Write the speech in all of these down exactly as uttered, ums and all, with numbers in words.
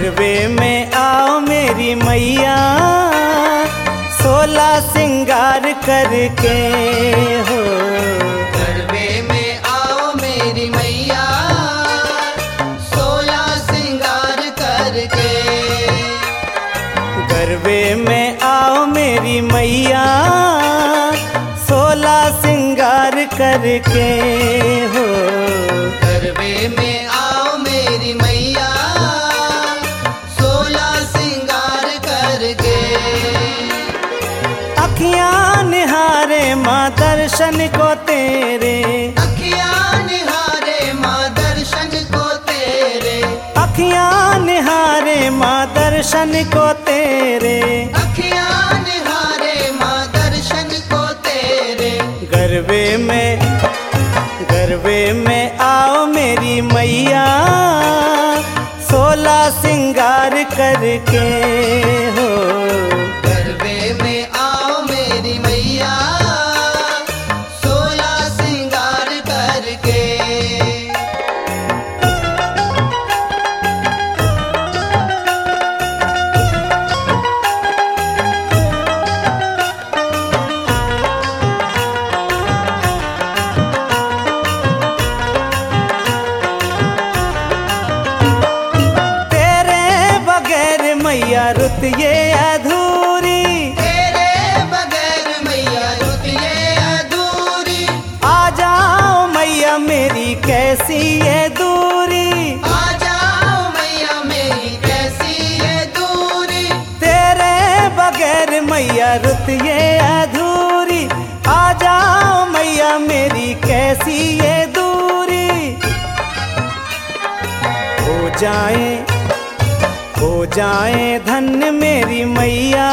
गरबे में आओ मेरी मैया, सोलह सिंगार करके हो। गरबे में आओ मेरी मैया, सोलह सिंगार करके। गरबे में आओ मेरी मैया, सोलह सिंगार करके हो। गरबे में आओ मेरी मैया, सोलह सिंगार करके। अखियाँ निहारे माँ दर्शन को तेरे, अखियाँ निहारे माँ दर्शन को तेरे। अखियाँ निहारे माँ दर्शन को तेरे। अखियाँ निहारे माँ दर्शन को तेरे। गरबे में गरबे में आओ मेरी मैया, सोलह सिंगार करके हो। गरबे में आओ मेरी मैया, सोलह सिंगार करके। मैया रुत ये अधूरी, तेरे बगैर मैया रुत ये अधूरी। आ जाओ मैया मेरी कैसी ये दूरी। आ जाओ मैया मेरी कैसी ये दूरी। तेरे बगैर मैया रुत ये अधूरी। आ जाओ मैया मेरी कैसी ये दूरी। हो जाए हो जाए धन्य मेरी मैया,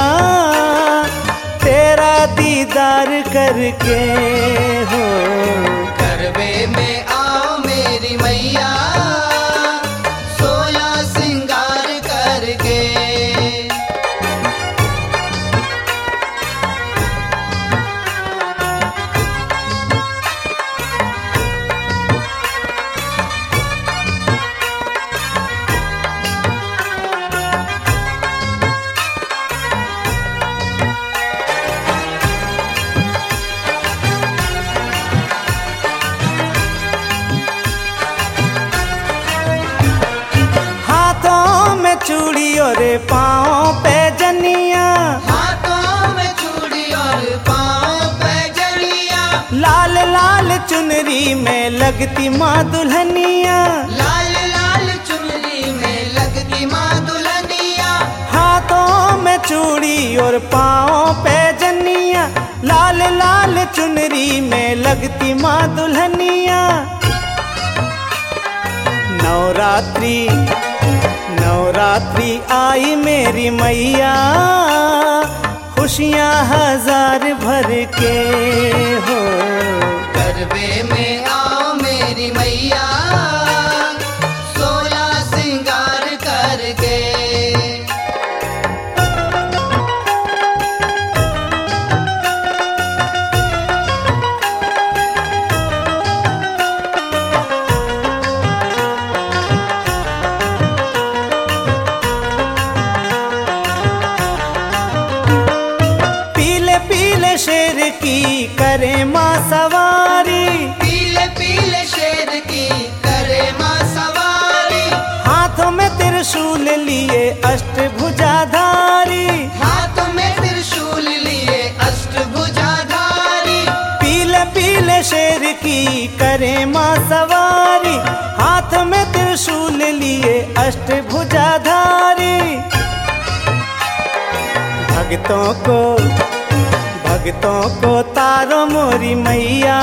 तेरा दीदार करके हो। गरबे में आओ मेरी मैया, सोलह सिंगार करके। चूड़ी और पाँव पे जनिया, हाथों में चूड़ी और पाँव पे जनिया। लाल लाल चुनरी में लगती माँ दुल्हनिया। लाल लाल चुनरी में लगती माँ दुल्हनिया। हाथों में चूड़ी और पाँव पे जनिया, लाल लाल चुनरी में लगती माँ दुल्हनिया। नवरात्रि नवरात्रि आई मेरी मैया, खुशियाँ हजार भर के हो। गरबे में आओ मेरी मैया, सोलह सिंगार करके। शेर की करे माँ सवारी, पीले पीले शेर की करे माँ सवारी। हाथों में त्रिशूल लिए अष्टभुजाधारी। हाथों में त्रिशूल लिए अष्टभुजाधारी। पीले पीले शेर की करे माँ सवारी, हाथ में त्रिशूल लिए अष्टभुजाधारी। भक्तों को भक्तों को तारो मोरी मैया,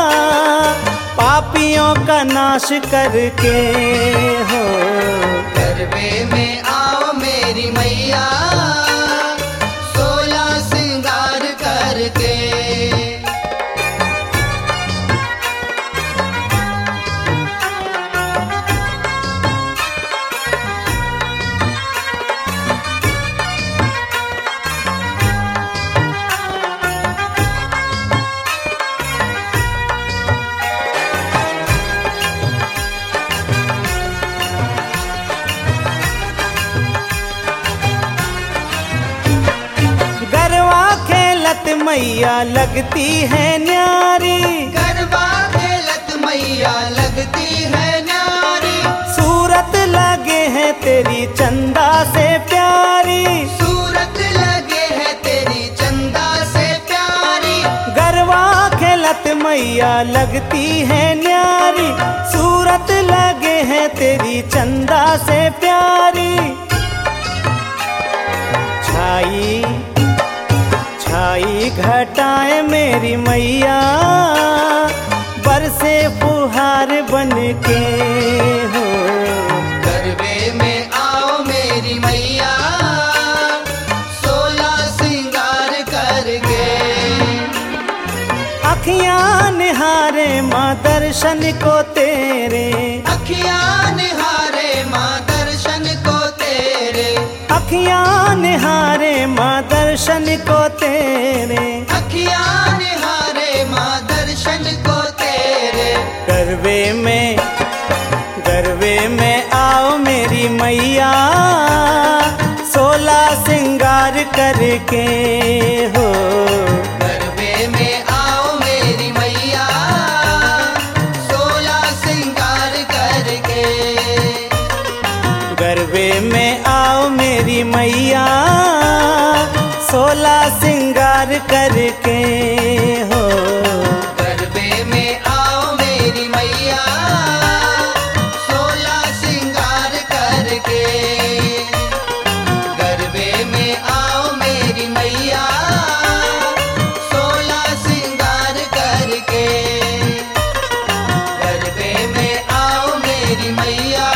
पापियों का नाश करके हो। गरबे में आओ मेरी मैया, सोलह सिंगार करके। मैया लगती है न्यारी, गरबा खेलत मैया लगती है न्यारी, सूरत लगे है तेरी चंदा से प्यारी, सूरत लगे है तेरी चंदा से प्यारी, गरबा खेलत मैया लगती है न्यारी, सूरत लगे है तेरी चंदा से प्यारी। छाई छाई घटाए मेरी मैया, बरसे फुहार बन के हो, गरबे में आओ मेरी मैया, सोलह सिंगार करके। अखियां निहारे माँ दर्शन को तेरे, अखियां निहारे माँ दर्शन को तेरे, अखियां निहारे माँ दर्शन को तेरे, अखियां निहारे माँ दर्शन को तेरे। गरबे में गरबे में आओ मेरी मैया, सोलह सिंगार करके हो, गरबे में आओ मेरी मैया, सोलह सिंगार करके। गरबे में आओ मेरी मैया, सोलह सिंगार करके हो, गरबे में आओ मेरी मैया, सोलह सिंगार करके। गरबे में आओ मेरी मैया, सोलह सिंगार करके। गरबे में आओ मेरी मैया,